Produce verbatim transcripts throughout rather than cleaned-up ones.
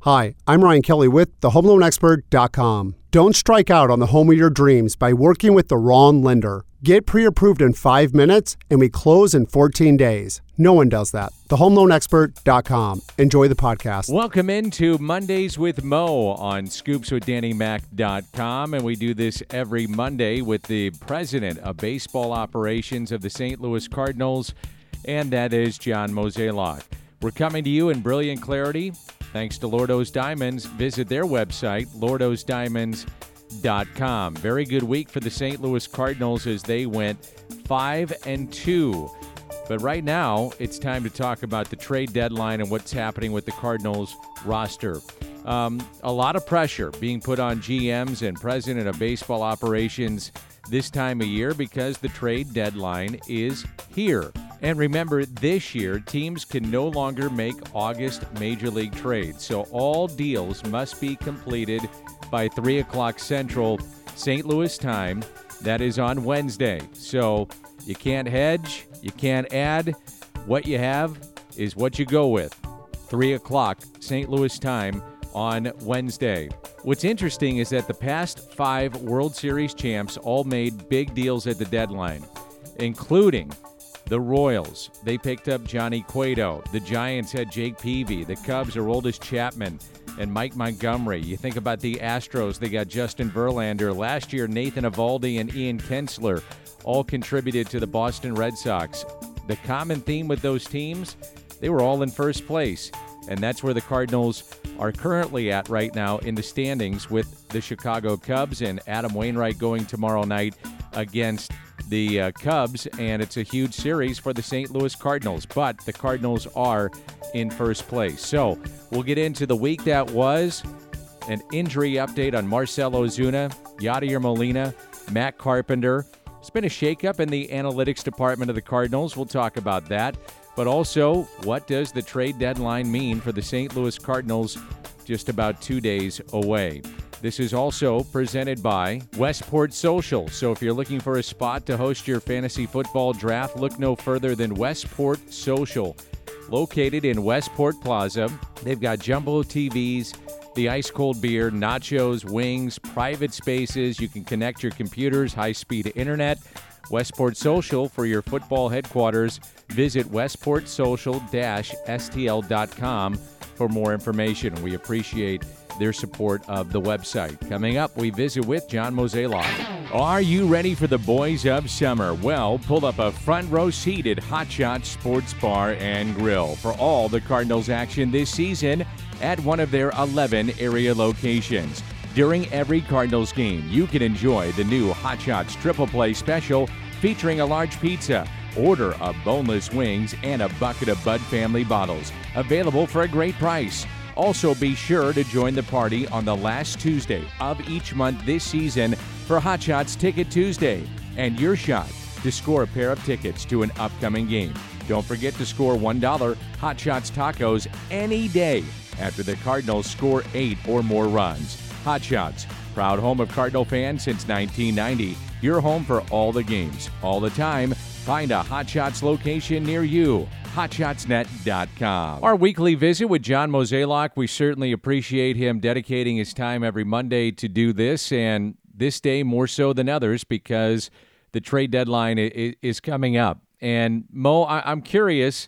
Hi, I'm Ryan Kelly with the home loan expert dot com. Don't strike out on the home of your dreams by working with the wrong lender. Get pre-approved in five minutes and we close in fourteen days. No one does that. the home loan expert dot com. Enjoy the podcast. Welcome into Mondays with Mo on scoops with danny mac dot com, and we do this every Monday with the president of baseball operations of the Saint Louis Cardinals, and that is John Mozeliak. We're coming to you in brilliant clarity thanks to Lordo's Diamonds. Visit their website, lordos diamonds dot com. Very good week for the Saint Louis Cardinals as they went five and two. But right now, it's time to talk about the trade deadline and what's happening with the Cardinals roster. Um, a lot of pressure being put on G Ms and president of baseball operations this time of year because the trade deadline is here. And remember, this year, teams can no longer make August Major League trades. So all deals must be completed by three o'clock Central Saint Louis time. That is on Wednesday. So you can't hedge, you can't add. What you have is what you go with. three o'clock Saint Louis time on Wednesday. What's interesting is that the past five World Series champs all made big deals at the deadline, including the Royals. They picked up Johnny Cueto. The Giants had Jake Peavy. The Cubs, Aroldis Chapman and Mike Montgomery. You think about the Astros, they got Justin Verlander. Last year, Nathan Eovaldi and Ian Kinsler all contributed to the Boston Red Sox. The common theme with those teams, they were all in first place. And that's where the Cardinals are currently at right now in the standings with the Chicago Cubs and Adam Wainwright going tomorrow night against the uh, Cubs, and it's a huge series for the Saint Louis Cardinals, but the Cardinals are in first place. So we'll get into the week that was, an injury update on Marcell Ozuna, Yadier Molina, Matt Carpenter. It's been a shakeup in the analytics department of the Cardinals. We'll talk about that. But also, what does the trade deadline mean for the Saint Louis Cardinals just about two days away? This is also presented by Westport Social. So if you're looking for a spot to host your fantasy football draft, look no further than Westport Social. Located in Westport Plaza, they've got jumbo T Vs, the ice-cold beer, nachos, wings, private spaces. You can connect your computers, high-speed internet. Westport Social for your football headquarters. Visit westport social dash s t l dot com for more information. We appreciate their support of the website. Coming up, we visit with John Mozeliak. Are you ready for the boys of summer? Well, pull up a front row seat at Hot Shots Sports Bar and Grill for all the Cardinals action this season at one of their eleven area locations. During every Cardinals game, you can enjoy the new Hot Shots Triple Play Special featuring a large pizza. Order a boneless wings and a bucket of Bud Family bottles, available for a great price. Also, be sure to join the party on the last Tuesday of each month this season for Hot Shots Ticket Tuesday and your shot to score a pair of tickets to an upcoming game. Don't forget to score one dollar Hot Shots tacos any day after the Cardinals score eight or more runs. Hot Shots, proud home of Cardinal fans since nineteen ninety. Your home for all the games, all the time. Find a Hot Shots location near you. hot shots net dot com. Our weekly visit with John Mozeliak. We certainly appreciate him dedicating his time every Monday to do this, and this day more so than others because the trade deadline is coming up. And Mo, I'm curious,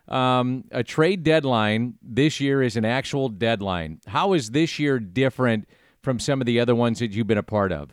um, a trade deadline this year is an actual deadline. How is this year different from some of the other ones that you've been a part of?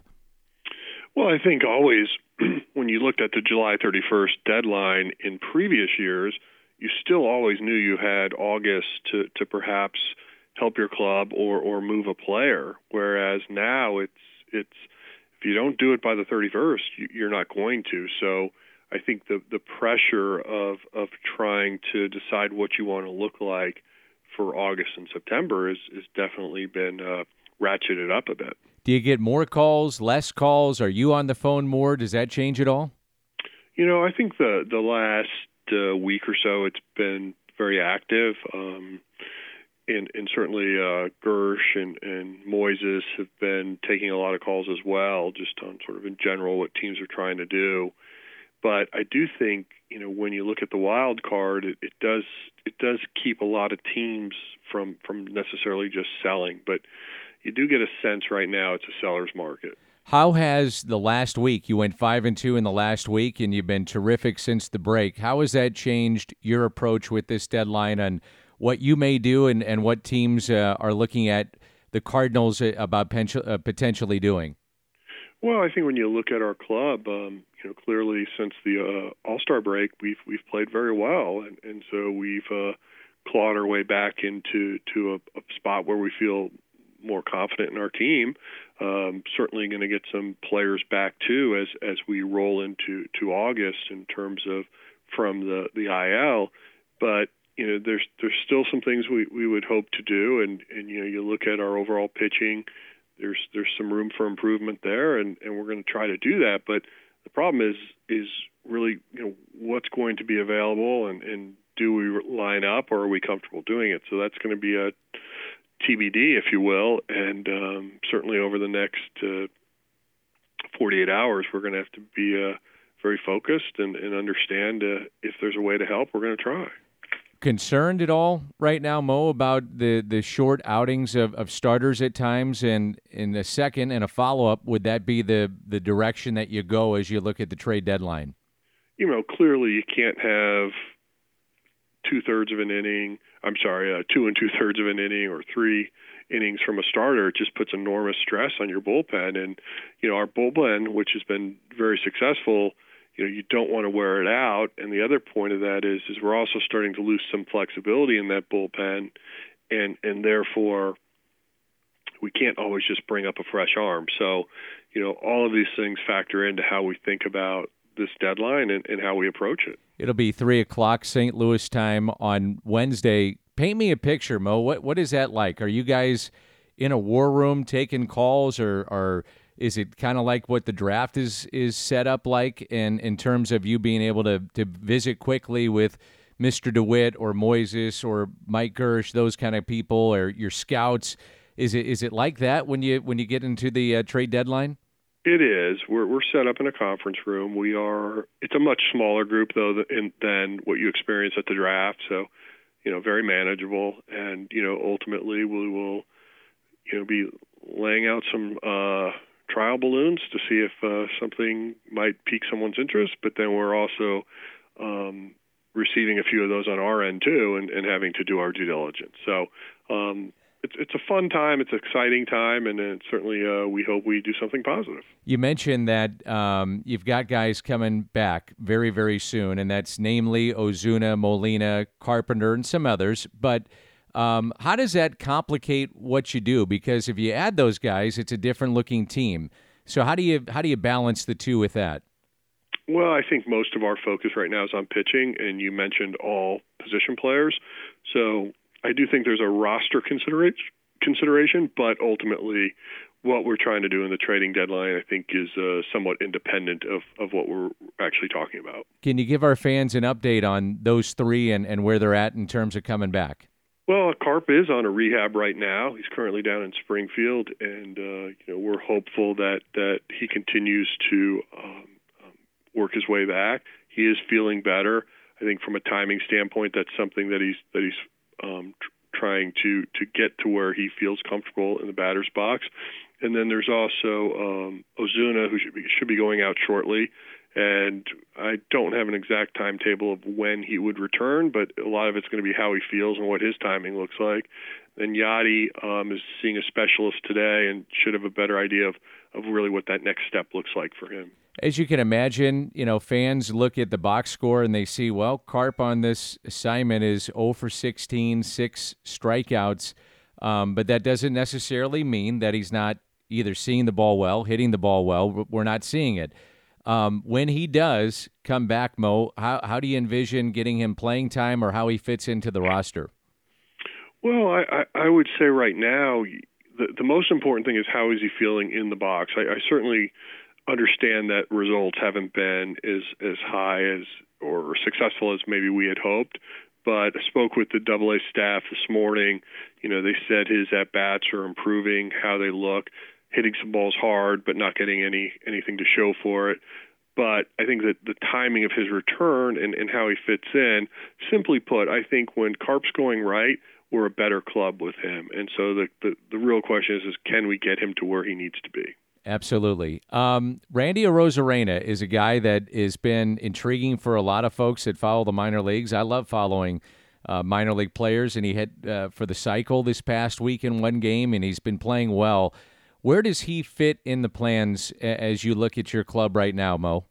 Well, I think always when you looked at the July thirty-first deadline in previous years, you still always knew you had August to, to perhaps help your club or, or move a player, whereas now it's it's if you don't do it by the thirty-first, you, you're not going to. So I think the, the pressure of, of trying to decide what you want to look like for August and September is, is definitely been uh, ratcheted up a bit. Do you get more calls, less calls? Are you on the phone more? Does that change at all? You know, I think the, the last uh, week or so it's been very active. Um, and, and certainly uh, Gersh and, and Moises have been taking a lot of calls as well, just on sort of in general what teams are trying to do. But I do think, you know, when you look at the wild card, it, it does it does keep a lot of teams from from necessarily just selling, but you do get a sense right now it's a seller's market. How has the last week, you went five and two in the last week, and you've been terrific since the break. How has that changed your approach with this deadline on what you may do and, and what teams uh, are looking at the Cardinals about pen- uh, potentially doing? Well, I think when you look at our club, um, you know, clearly since the uh, All-Star break, we've we've played very well, and, and so we've uh, clawed our way back into to a, a spot where we feel more confident in our team. Um, certainly going to get some players back too as as we roll into to August in terms of from the the I L. But you know, there's there's still some things we, we would hope to do, and, and you know, you look at our overall pitching. There's there's some room for improvement there, and, and we're going to try to do that. But the problem is is really, you know, what's going to be available, and, and do we line up, or are we comfortable doing it? So that's going to be a T B D, if you will, and um, certainly over the next uh, forty-eight hours, we're going to have to be uh, very focused and, and understand uh, if there's a way to help, we're going to try. Concerned at all right now, Mo, about the, the short outings of, of starters at times? And in a second and a follow-up, would that be the, the direction that you go as you look at the trade deadline? You know, clearly you can't have two-thirds of an inning, I'm sorry, uh, two and two-thirds of an inning or three innings from a starter. It just puts enormous stress on your bullpen. And, you know, our bullpen, which has been very successful, you know, you don't want to wear it out. And the other point of that is, is we're also starting to lose some flexibility in that bullpen, and, and therefore we can't always just bring up a fresh arm. So, you know, all of these things factor into how we think about this deadline and, and how we approach it. It'll be three o'clock Saint Louis time on Wednesday. Paint me a picture, Mo. What what is that like? Are you guys in a war room taking calls, or, or is it kind of like what the draft is is set up like in, in terms of you being able to, to visit quickly with Mister DeWitt or Moises or Mike Gersh, those kind of people, or your scouts? Is it is it like that when you when you get into the uh, trade deadline? It is. We're we're set up in a conference room. We are. It's a much smaller group though than, than what you experience at the draft. So, you know, very manageable. And you know, ultimately we will, you know, be laying out some uh, trial balloons to see if uh, something might pique someone's interest. But then we're also um, receiving a few of those on our end too, and, and having to do our due diligence. So. Um, It's it's a fun time. It's an exciting time, and it certainly uh, we hope we do something positive. You mentioned that um, you've got guys coming back very, very soon, and that's namely Ozuna, Molina, Carpenter, and some others. But um, how does that complicate what you do? Because if you add those guys, it's a different-looking team. So how do you how do you balance the two with that? Well, I think most of our focus right now is on pitching, and you mentioned all position players. So I do think there's a roster consideration, consideration, but ultimately what we're trying to do in the trading deadline, I think, is uh, somewhat independent of, of what we're actually talking about. Can you give our fans an update on those three and, and where they're at in terms of coming back? Well, Carp is on a rehab right now. He's currently down in Springfield, and uh, you know, we're hopeful that, that he continues to um, um, work his way back. He is feeling better. I think from a timing standpoint, that's something that he's that he's Um, tr- trying to, to get to where he feels comfortable in the batter's box. And then there's also um, Ozuna, who should be, should be going out shortly. And I don't have an exact timetable of when he would return, but a lot of it's going to be how he feels and what his timing looks like. Then Yadi um, is seeing a specialist today and should have a better idea of, of really what that next step looks like for him. As you can imagine, you know, fans look at the box score and they see, well, Carp on this assignment is oh for sixteen, six strikeouts, um, but that doesn't necessarily mean that he's not either seeing the ball well, hitting the ball well. We're not seeing it. Um, when he does come back, Mo, how, how do you envision getting him playing time or how he fits into the roster? Well, I, I, I would say right now the, the most important thing is how is he feeling in the box. I, I certainly understand that results haven't been as as high as or successful as maybe we had hoped, but I spoke with the Double A staff this morning. You know, they said his at bats are improving, how they look, hitting some balls hard, but not getting any anything to show for it. But I think that the timing of his return and, and how he fits in, simply put, I think when Carp's going right, we're a better club with him. And so the, the, the real question is, is can we get him to where he needs to be? Absolutely. Um, Randy Arozarena is a guy that has been intriguing for a lot of folks that follow the minor leagues. I love following uh, minor league players, and he hit uh, for the cycle this past week in one game, and he's been playing well. Where does he fit in the plans as you look at your club right now, Mo?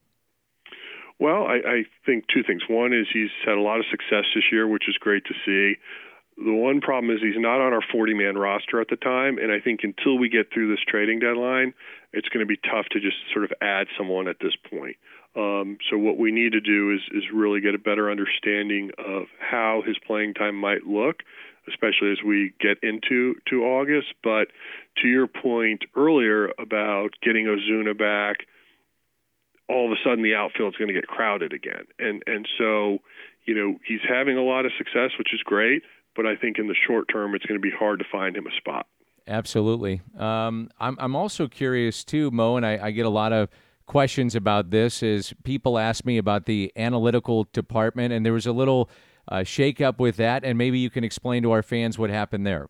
Well, I, I think two things. One is he's had a lot of success this year, which is great to see. The one problem is he's not on our forty-man roster at the time, and I think until we get through this trading deadline, it's going to be tough to just sort of add someone at this point. Um, so what we need to do is, is really get a better understanding of how his playing time might look, especially as we get into to August. But to your point earlier about getting Ozuna back, all of a sudden the outfield's going to get crowded again. And and so, you know, he's having a lot of success, which is great, but I think in the short term it's going to be hard to find him a spot. Absolutely. Um, I'm I'm also curious too, Mo, and I, I get a lot of questions about this, is people ask me about the analytical department, and there was a little uh, shakeup with that, and maybe you can explain to our fans what happened there.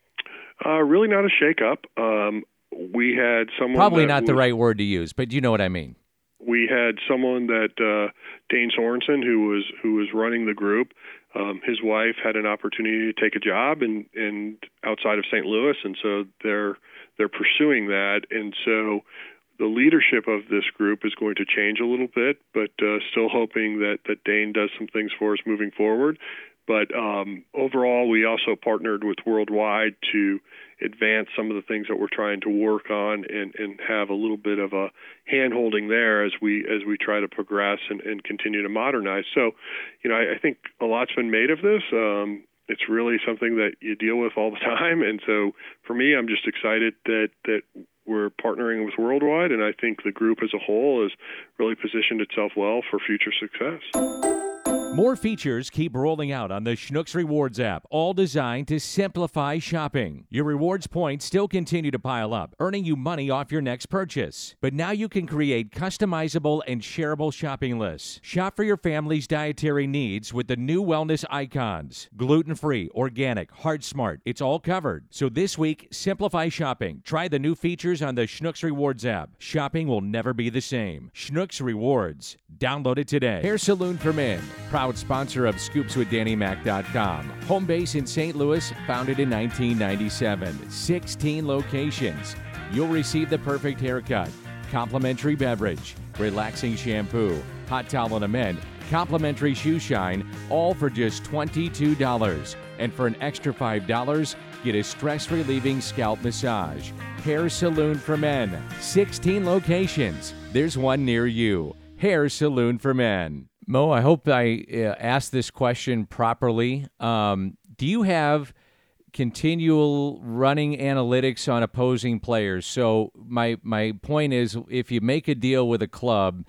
Uh, really not a shakeup. Um, we had someone Probably that not was, the right word to use, but you know what I mean. We had someone that uh, Dane Sorensen, who was who was running the group. Um, his wife had an opportunity to take a job and and outside of Saint Louis, and so they're they're pursuing that. And so the leadership of this group is going to change a little bit, but uh, still hoping that that Dane does some things for us moving forward. But um, overall, we also partnered with Worldwide to advance some of the things that we're trying to work on and, and have a little bit of a hand-holding there as we as we try to progress and, and continue to modernize. So, you know, I, I think a lot's been made of this. Um, it's really something that you deal with all the time. And so for me, I'm just excited that that we're partnering with Worldwide, and I think the group as a whole has really positioned itself well for future success. More features keep rolling out on the Schnucks Rewards app, all designed to simplify shopping. Your rewards points still continue to pile up, earning you money off your next purchase. But now you can create customizable and shareable shopping lists. Shop for your family's dietary needs with the new wellness icons. Gluten-free, organic, heart smart, it's all covered. So this week, simplify shopping. Try the new features on the Schnucks Rewards app. Shopping will never be the same. Schnucks Rewards. Download it today. Hair Saloon for Men, proud sponsor of Scoops With Danny Mac dot com. Home base in Saint Louis, founded in nineteen ninety-seven. sixteen locations. You'll receive the perfect haircut, complimentary beverage, relaxing shampoo, hot towel on a men, complimentary shoe shine, all for just twenty-two dollars. And for an extra five dollars, get a stress-relieving scalp massage. Hair Saloon for Men, sixteen locations. There's one near you. Hair Saloon for Men. Mo, I hope I uh, asked this question properly. Um, do you have continual running analytics on opposing players? So my my point is, if you make a deal with a club,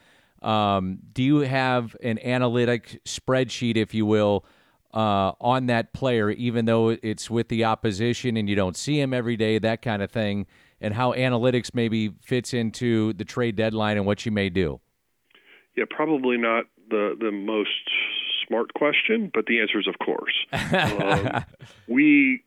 um, do you have an analytic spreadsheet, if you will, uh, on that player, even though it's with the opposition and you don't see him every day, that kind of thing, and how analytics maybe fits into the trade deadline and what you may do? Yeah, probably not the, the most smart question, but the answer is of course. um, we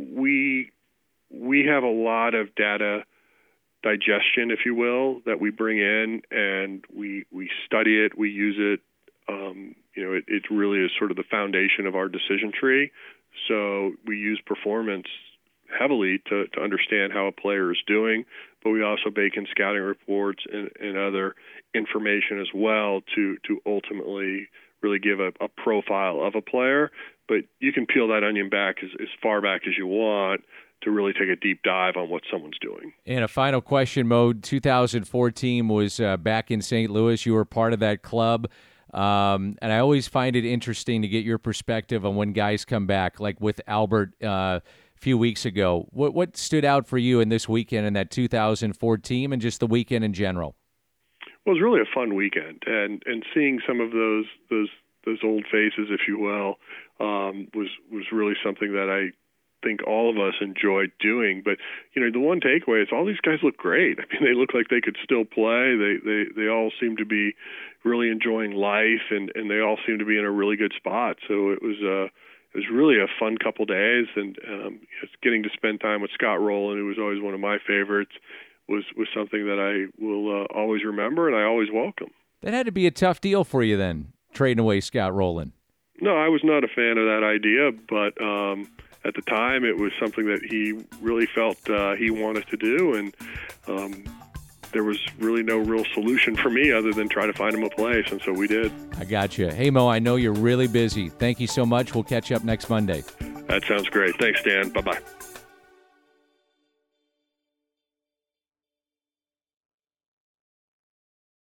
we we have a lot of data digestion, if you will, that we bring in, and we we study it, we use it. Um, you know, it, it really is sort of the foundation of our decision tree. So we use performance heavily to, to understand how a player is doing, but we also bake in scouting reports and, and other information as well to to ultimately really give a, a profile of a player. But you can peel that onion back as, as far back as you want to really take a deep dive on what someone's doing. And a final question, Mo. two thousand four team was uh, back in Saint Louis. You were part of that club. Um, and I always find it interesting to get your perspective on when guys come back, like with Albert uh, a few weeks ago. What, what stood out for you in this weekend in that two thousand four team and just the weekend in general? Well, it was really a fun weekend, and, and seeing some of those those those old faces, if you will, um, was was really something that I think all of us enjoyed doing. But, you know, the one takeaway is all these guys look great. I mean, they look like they could still play. They they, they all seem to be really enjoying life, and, and they all seem to be in a really good spot. So it was uh, it was really a fun couple days, and um, just getting to spend time with Scott Rowland, who was always one of my favorites, was, was something that I will uh, always remember and I always welcome. That had to be a tough deal for you then, trading away Scott Rowland. No, I was not a fan of that idea, but um, at the time it was something that he really felt uh, he wanted to do, and um, there was really no real solution for me other than try to find him a place, and so we did. I got you. Hey, Mo, I know you're really busy. Thank you so much. We'll catch up next Monday. That sounds great. Thanks, Dan. Bye-bye.